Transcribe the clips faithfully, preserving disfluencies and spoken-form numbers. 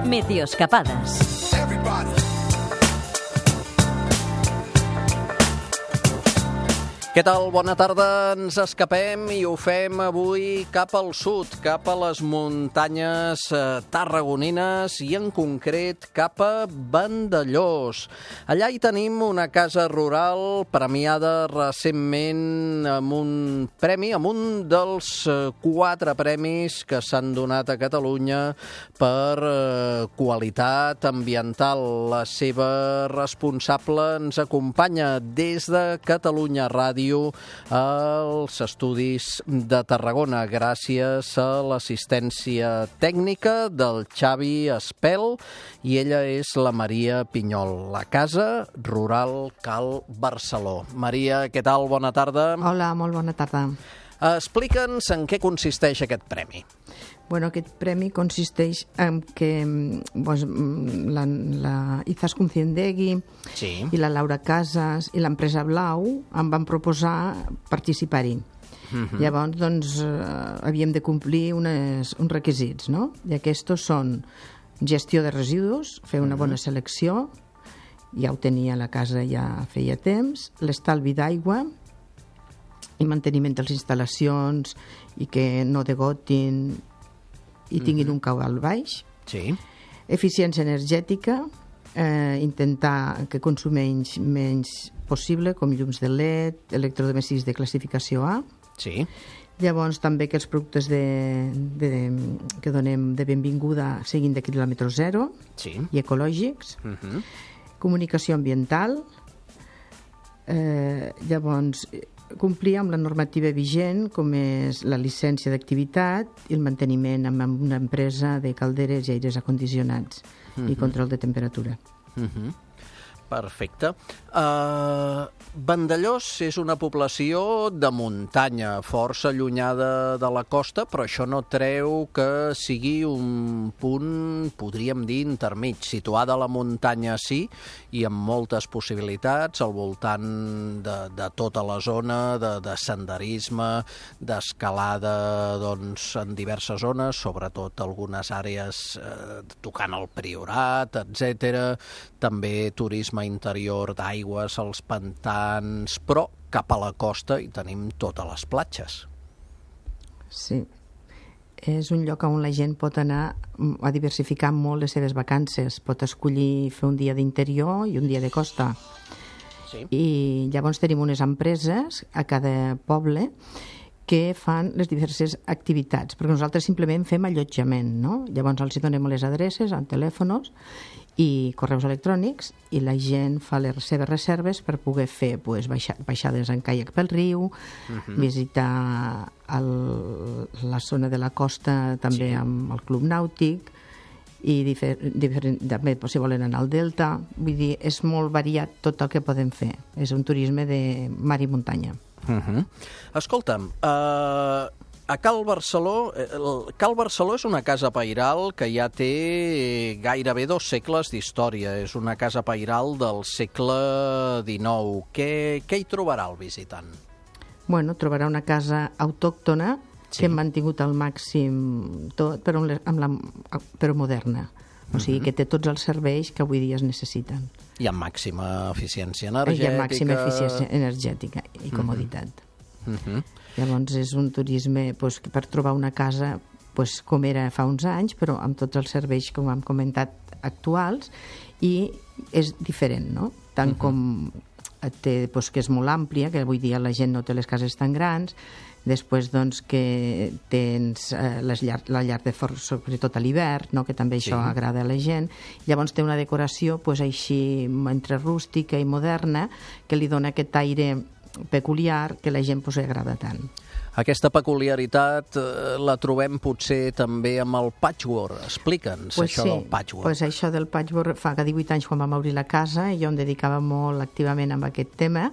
Meteoscapades. Què tal? Bona tarda. Ens escapem i ho fem avui cap al sud, cap a les muntanyes tarragonines i en concret cap a Vandellòs. Allà hi tenim una casa rural premiada recentment amb un premi, amb un dels quatre premis que s'han donat a Catalunya per qualitat ambiental. La seva responsable ens acompanya des de Catalunya Ràdio als estudis de Tarragona, gràcies a l'assistència tècnica del Xavi Espel, i ella és la Maria Pinyol, la Casa Rural Cal Barceló. Maria, què tal? Bona tarda. Hola, molt bona tarda. Explica'ns en què consisteix aquest premi. Bueno, aquest premi consisteix en que pues, la, la Izaskun Ziendegi sí. i la Laura Casas i l'empresa Blau em van proposar participar-hi. Uh-huh. Llavors, doncs, eh, havíem de complir unes, uns requisits, no? I aquests són gestió de residus, fer una bona selecció, ja ho tenia a la casa ja feia temps, l'estalvi d'aigua i manteniment de les instal·lacions i que no degotin i tinguin un cabal baix. Sí. Eficiència energètica, eh, intentar que consumeix menys possible, com llums de L E D, electrodomèstics de classificació A. Sí. Llavors també que els productes de, de, que donem de benvinguda siguin de quilòmetre zero sí. i ecològics. Uh-huh. Comunicació ambiental. Eh, llavors complir amb la normativa vigent, com és la llicència d'activitat i el manteniment amb una empresa de calderes i aires acondicionats uh-huh. i control de temperatura. Uh-huh. Perfecte. Uh, Vandellòs és una població de muntanya, força allunyada de la costa, però això no treu que sigui un punt, podríem dir, intermig, situada a la muntanya, sí, i amb moltes possibilitats al voltant de, de tota la zona, de, de senderisme, d'escalada, doncs, en diverses zones, sobretot algunes àrees eh, tocant el Priorat, etcètera. També turisme interior d'aigües, els pantans, però cap a la costa hi tenim totes les platges. Sí. És un lloc on la gent pot anar a diversificar molt les seves vacances. Pot escollir fer un dia d'interior i un dia de costa. Sí. I llavors tenim unes empreses a cada poble que fan les diverses activitats, perquè nosaltres simplement fem allotjament, no? Llavors els donem les adreces, amb telèfons i correus electrònics, i la gent fa les seves reserves per poder fer pues, baixa, baixades en caiac pel riu, uh-huh. visitar el, la zona de la costa també sí. amb el club nàutic, i difer, difer, també si volen anar al delta. Vull dir, és molt variat tot el que podem fer. És un turisme de mar i muntanya. Uh-huh. Escolta'm, uh, a Cal Barceló, el Cal Barceló és una casa pairal que ja té gairebé dos segles d'història. És una casa pairal del segle dinou. Què, què hi trobarà el visitant? Bueno, trobarà una casa autòctona sí. que hem mantingut al màxim tot, però, amb la, però moderna. O sigui, que té tots els serveis que avui dia es necessiten. I amb màxima eficiència energètica. I amb màxima eficiència energètica i comoditat. Uh-huh. Llavors és un turisme pues, per trobar una casa pues, com era fa uns anys, però amb tots els serveis, com hem comentat, actuals, i és diferent, no? Tant uh-huh. com té, pues, que és molt àmplia, que avui dia la gent no té les cases tan grans, després doncs, que tens eh, les llar, la llar de forn, sobretot a l'hivern, no? Que també això sí. agrada a la gent. Llavors té una decoració pues, així entre rústica i moderna, que li dona aquest aire peculiar que la gent pues, agrada tant. Aquesta peculiaritat eh, la trobem potser també amb el patchwork. Explica'ns pues això sí, del patchwork. Pues això del patchwork fa divuit anys quan vam obrir la casa i jo em dedicava molt activament amb aquest tema,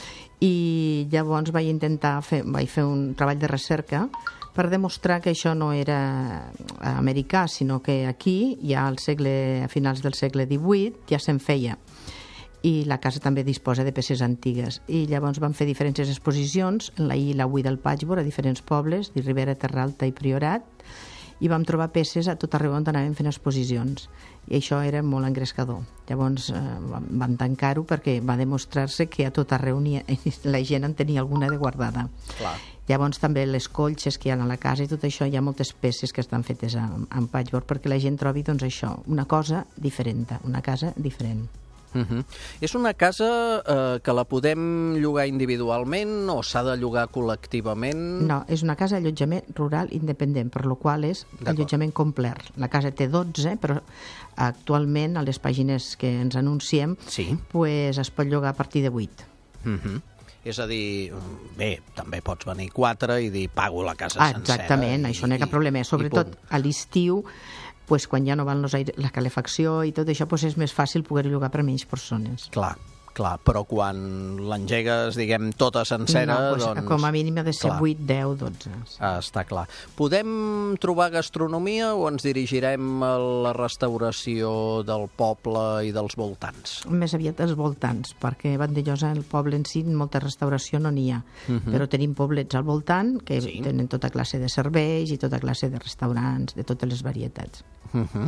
i llavors vaig intentar fer, vaig fer un treball de recerca per demostrar que això no era americà, sinó que aquí, ja al segle, a finals del segle divuit, ja se'n feia. I la casa també disposa de peces antigues. I llavors van fer diferents exposicions, la I i la U del patchwork, a diferents pobles, de Ribera, Terra Alta i Priorat, i vam trobar peces a tot arreu on anàvem fent exposicions, i això era molt engrescador. Llavors eh, vam tancar-ho perquè va demostrar-se que a tot arreu ha, la gent en tenia alguna de guardada. Clar. Llavors també les colxes que hi ha a la casa i tot això, hi ha moltes peces que estan fetes amb, amb patchwork perquè la gent trobi doncs això, una cosa diferent, una casa diferent. Uh-huh. És una casa eh, que la podem llogar individualment o s'ha de llogar col·lectivament? No, és una casa allotjament rural independent, per la qual és allotjament complet. La casa té dotze, però actualment a les pàgines que ens anunciem sí. pues, es pot llogar a partir de vuit. Uh-huh. És a dir, bé, també pots venir quatre i dir pago la casa ah, sencera. Exactament, i, això no hi ha cap problema. Sobretot a l'estiu, pues, quan ja no van los aire, la calefacció i tot això, pues, és més fàcil poder llogar per menys persones. Clar, clar, però quan l'engegues, diguem, tota sencera, no, pues, doncs... com a mínim ha de ser vuit, deu, dotze. Sí. Ah, està clar. Podem trobar gastronomia o ens dirigirem a la restauració del poble i dels voltants? Més aviat els voltants, perquè a Vandellòs, el poble en si, molta restauració no n'hi ha, uh-huh. però tenim poblets al voltant que sí. tenen tota classe de serveis i tota classe de restaurants, de totes les varietats. Uh-huh.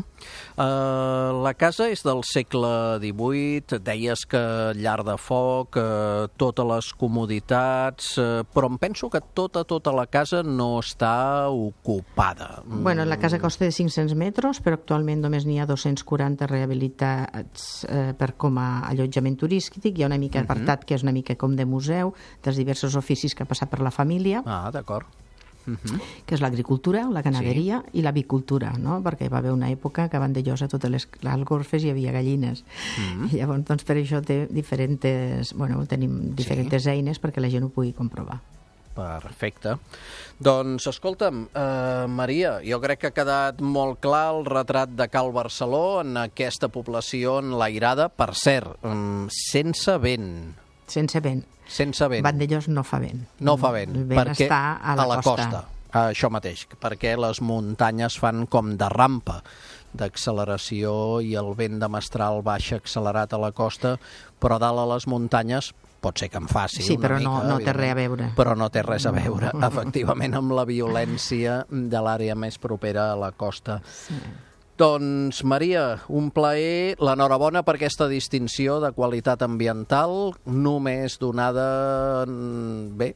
uh, la casa és del segle divuit, deies que llar de foc, uh, totes les comoditats, uh, però em penso que tota, tota la casa no està ocupada. Bueno, la casa costa de cinc-cents metres, però actualment només n'hi ha dos-cents quaranta rehabilitats eh, per com a allotjament turístic. Hi ha una mica uh-huh. apartat que és una mica com de museu, dels diversos oficis que ha passat per la família. Ah, d'acord. Uh-huh. que és l'agricultura, la ganaderia sí. i l'avicultura, no? Perquè hi va haver una època que a Vandellòs a totes les golfes hi havia gallines. Uh-huh. I llavors, doncs, per això té diferents, bueno, tenim diferents sí. eines perquè la gent ho pugui comprovar. Perfecte. Doncs, escolta'm, eh, Maria, jo crec que ha quedat molt clar el retrat de Cal Barceló en aquesta població enlairada, per cert, sense vent. Sense vent. Sense vent. Vandellòs no fa vent. No fa vent. El vent perquè està a la, a la costa. costa. Ah, això mateix, perquè les muntanyes fan com de rampa d'acceleració i el vent de mestral baixa accelerat a la costa, però dalt a les muntanyes pot ser que en faci sí, una però mica. no, no té res a veure. Però no té res a veure, no. efectivament, amb la violència de l'àrea més propera a la costa. Sí. Doncs, Maria, un plaer, l'enhorabona per aquesta distinció de qualitat ambiental, només donada bé,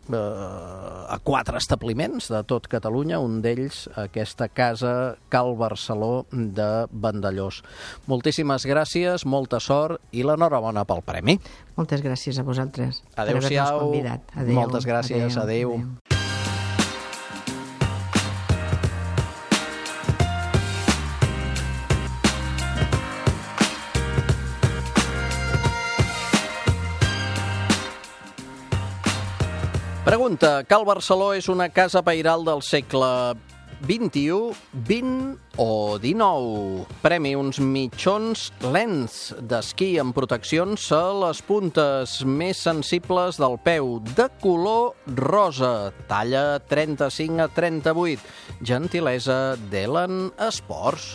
a quatre establiments de tot Catalunya, un d'ells aquesta casa Cal Barceló de Vandellòs. Moltíssimes gràcies, molta sort i l'enhorabona pel premi. Moltes gràcies a vosaltres. Adéu-siau. Adéu. Moltes gràcies, adéu. adéu. adéu. Pregunta, Cal Barceló és una casa pairal del segle vint-i-u, vint o dinou. Premi uns mitjons lents d'esquí amb proteccions a les puntes més sensibles del peu, de color rosa, talla trenta-cinc a trenta-vuit, gentilesa d'Elen Esports.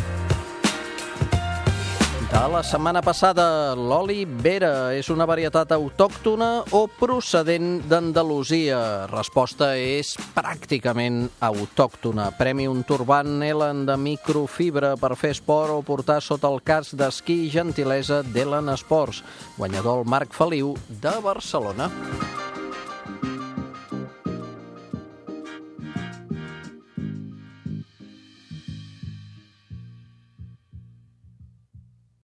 De la setmana passada, l'oli Vera és una varietat autòctona o procedent d'Andalusia? Resposta és pràcticament autòctona. Premi un turbant Elen de microfibra per fer esport o portar sota el casc d'esquí, gentilesa d'Elen Esports. Guanyador el Marc Feliu de Barcelona.